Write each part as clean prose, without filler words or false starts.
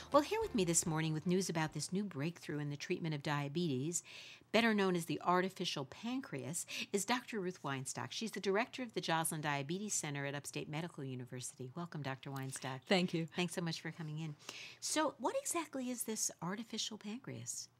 Well, here with me this morning with news about this new breakthrough in the treatment of diabetes, better known as the artificial pancreas, is Dr. Ruth Weinstock. She's the director of the Joslin Diabetes Center at Upstate Medical University. Welcome, Dr. Weinstock. Thank you. Thanks so much for coming in. So, what exactly is this artificial pancreas?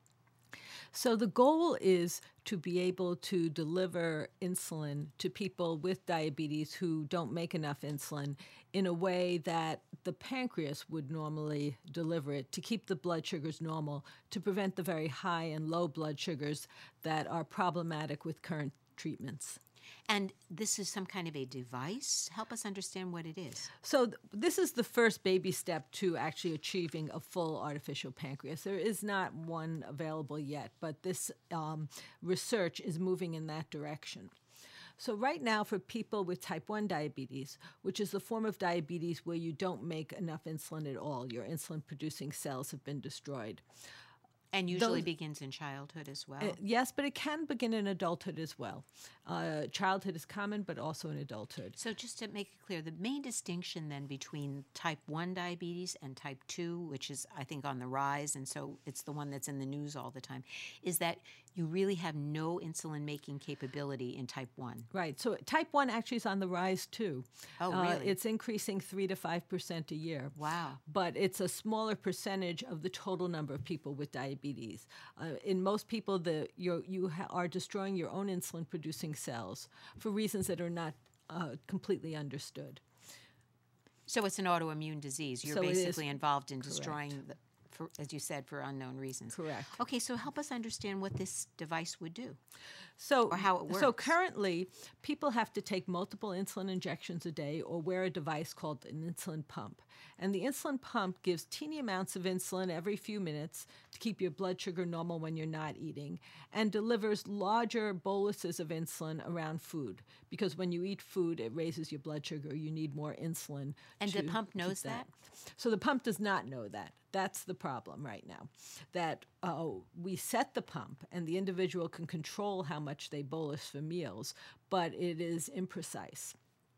So the goal is to be able to deliver insulin to people with diabetes who don't make enough insulin in a way that the pancreas would normally deliver it, to keep the blood sugars normal, to prevent the very high and low blood sugars that are problematic with current treatments. And this is some kind of a device. Help us understand what it is. So this is the first baby step to actually achieving a full artificial pancreas. There is not one available yet, but this research is moving in that direction. So right now, for people with type 1 diabetes, which is the form of diabetes where you don't make enough insulin at all, your insulin-producing cells have been destroyed. And usually begins in childhood as well. Yes, but it can begin in adulthood as well. Childhood is common, but also in adulthood. So just to make it clear, the main distinction then between type 1 diabetes and type 2, which is, I think, on the rise, and so it's the one that's in the news all the time, is that you really have no insulin-making capability in type 1. Right. So type 1 actually is on the rise, too. Oh, really? It's increasing 3 to 5% a year. Wow. But it's a smaller percentage of the total number of people with diabetes. In most people, you are destroying your own insulin-producing cells for reasons that are not completely understood. So it's an autoimmune disease. You're So basically involved in correct. destroying, as you said, for unknown reasons. Correct. Okay, so help us understand what this device would do. So, or how it works. So currently, people have to take multiple insulin injections a day or wear a device called an insulin pump. And the insulin pump gives teeny amounts of insulin every few minutes to keep your blood sugar normal when you're not eating, and delivers larger boluses of insulin around food. Because when you eat food, it raises your blood sugar. You need more insulin. And to the pump knows keep that? So the pump does not know that. That's the problem right now, that we set the pump and the individual can control how much they bolus for meals, but it is imprecise.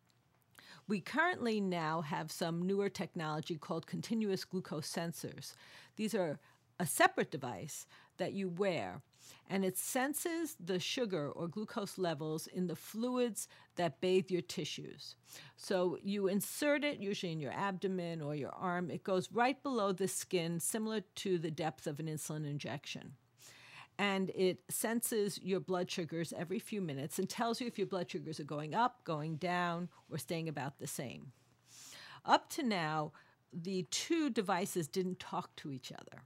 We currently now have some newer technology called continuous glucose sensors. These are a separate device that you wear, and it senses the sugar or glucose levels in the fluids that bathe your tissues. So you insert it usually in your abdomen or your arm. It goes right below the skin, similar to the depth of an insulin injection. And it senses your blood sugars every few minutes and tells you if your blood sugars are going up, going down, or staying about the same. Up to now, the two devices didn't talk to each other.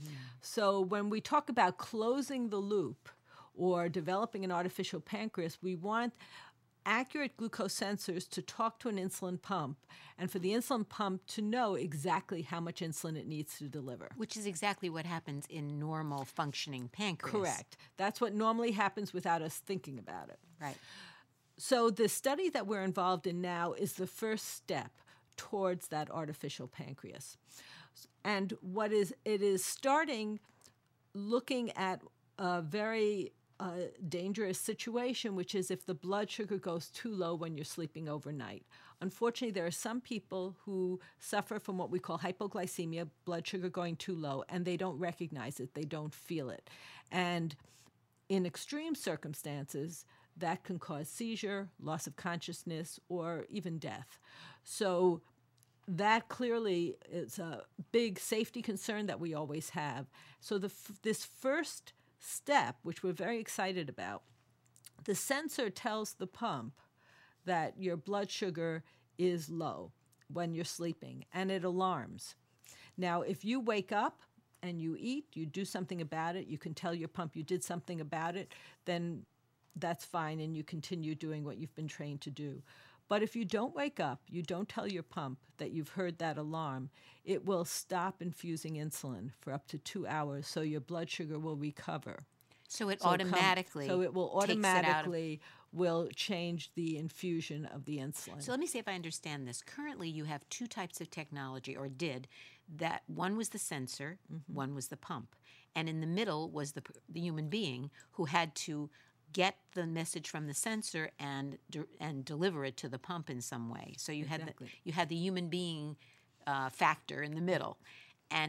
So when we talk about closing the loop or developing an artificial pancreas, we want accurate glucose sensors to talk to an insulin pump and for the insulin pump to know exactly how much insulin it needs to deliver. Which is exactly what happens in normal functioning pancreas. Correct. That's what normally happens without us thinking about it. Right. So the study that we're involved in now is the first step towards that artificial pancreas. And it is starting looking at a very dangerous situation, which is if the blood sugar goes too low when you're sleeping overnight. Unfortunately, there are some people who suffer from what we call hypoglycemia, blood sugar going too low, and they don't recognize it, they don't feel it. And in extreme circumstances, that can cause seizure, loss of consciousness, or even death. So that clearly is a big safety concern that we always have. So this first step, which we're very excited about, the sensor tells the pump that your blood sugar is low when you're sleeping, and it alarms. Now, if you wake up and you eat, you do something about it, you can tell your pump you did something about it, then that's fine, and you continue doing what you've been trained to do. But if you don't wake up, you don't tell your pump that you've heard that alarm, it will stop infusing insulin for up to 2 hours, so your blood sugar will recover. So it automatically So it will automatically will change the infusion of the insulin. So let me see if I understand this. Currently, you have two types of technology, or did, that one was the sensor, one was the pump. And in the middle was the human being who had to get the message from the sensor and deliver it to the pump in some way. So you had the human being factor in the middle. And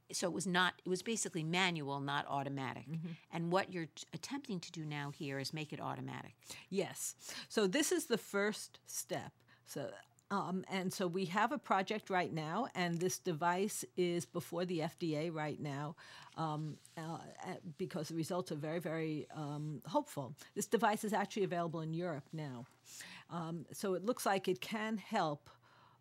so it was not, it was basically manual, not automatic. And what you're attempting to do now here is make it automatic. Yes. So this is the first step. And so we have a project right now, and this device is before the FDA right now because the results are very, very hopeful. This device is actually available in Europe now. So it looks like it can help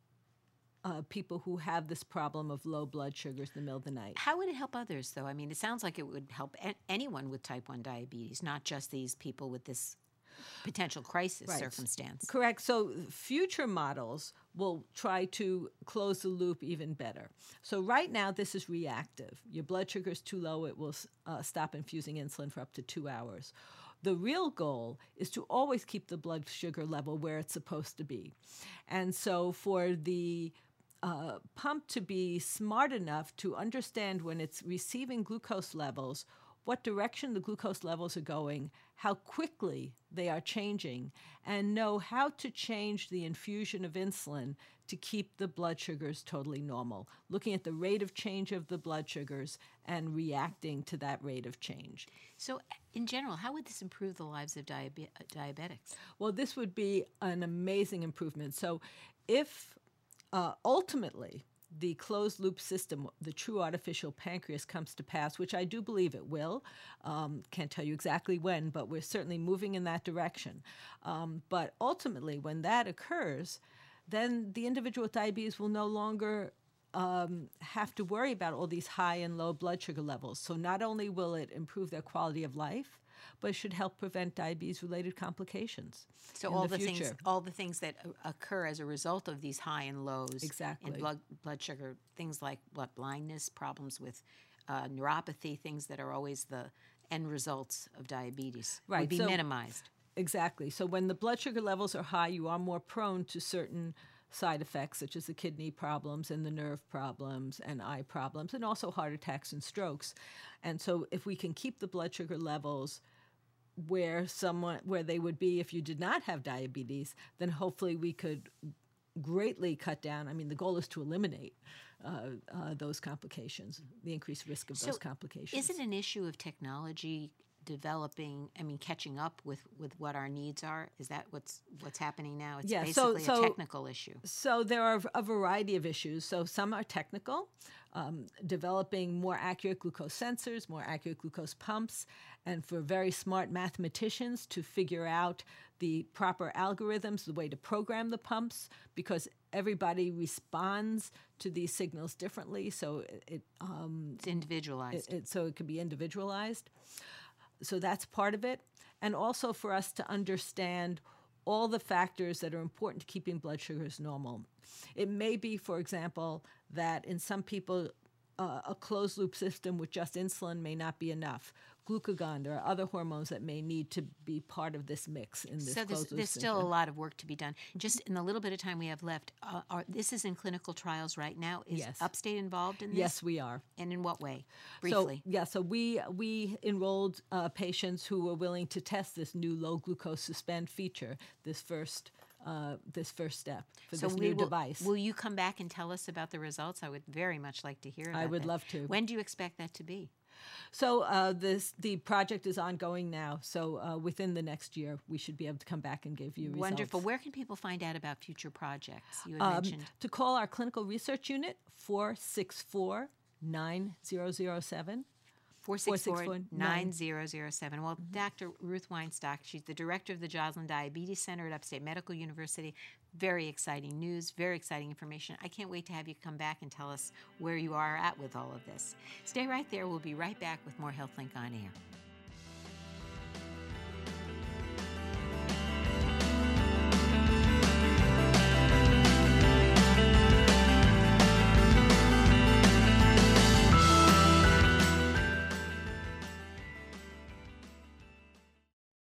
people who have this problem of low blood sugars in the middle of the night. How would it help others, though? I mean, it sounds like it would help anyone with type 1 diabetes, not just these people with this potential crisis circumstance. Correct. So future models will try to close the loop even better. So right now, this is reactive. Your blood sugar is too low, it will stop infusing insulin for up to 2 hours. The real goal is to always keep the blood sugar level where it's supposed to be. And so for the pump to be smart enough to understand when it's receiving glucose levels, what direction the glucose levels are going, how quickly they are changing, and know how to change the infusion of insulin to keep the blood sugars totally normal, looking at the rate of change of the blood sugars and reacting to that rate of change. So in general, how would this improve the lives of diabetics? Well, this would be an amazing improvement. So if ultimately the closed loop system, the true artificial pancreas, comes to pass, which I do believe it will. Can't tell you exactly when, but we're certainly moving in that direction. But ultimately, when that occurs, then the individual with diabetes will no longer have to worry about all these high and low blood sugar levels. So not only will it improve their quality of life, but it should help prevent diabetes-related complications. So all the things that occur as a result of these high and lows in blood sugar, things like blindness, problems with neuropathy, things that are always the end results of diabetes, would be minimized. Exactly. So when the blood sugar levels are high, you are more prone to certain side effects such as the kidney problems and the nerve problems and eye problems and also heart attacks and strokes. And so if we can keep the blood sugar levels where they would be if you did not have diabetes, then hopefully we could greatly cut down. I mean, the goal is to eliminate those complications, the increased risk of those complications. Is it an issue of technology catching up with what our needs are? Is that what's happening now? It's basically a technical issue. So there are a variety of issues. So some are technical, developing more accurate glucose sensors, more accurate glucose pumps, and for very smart mathematicians to figure out the proper algorithms, the way to program the pumps, because everybody responds to these signals differently. So it's individualized. So it can be individualized. So that's part of it. And also for us to understand all the factors that are important to keeping blood sugars normal. It may be, for example, that in some people, a closed-loop system with just insulin may not be enough. Glucagon, there are other hormones that may need to be part of this mix in this closed-loop system. So there's still a lot of work to be done. Just in the little bit of time we have left, this is in clinical trials right now. Is Upstate involved in this? Yes, we are. And in what way? Briefly. So we enrolled patients who were willing to test this new low-glucose suspend feature, this first step for this new device. Will you come back and tell us about the results? I would very much like to hear about that. I would love to. When do you expect that to be? So the project is ongoing now. So within the next year, we should be able to come back and give you results. Wonderful. Where can people find out about future projects? You had mentioned. To call our clinical research unit, 464-9007. 464-9007. Well, Dr. Ruth Weinstock, she's the director of the Joslin Diabetes Center at Upstate Medical University. Very exciting news, very exciting information. I can't wait to have you come back and tell us where you are at with all of this. Stay right there. We'll be right back with more HealthLink on Air.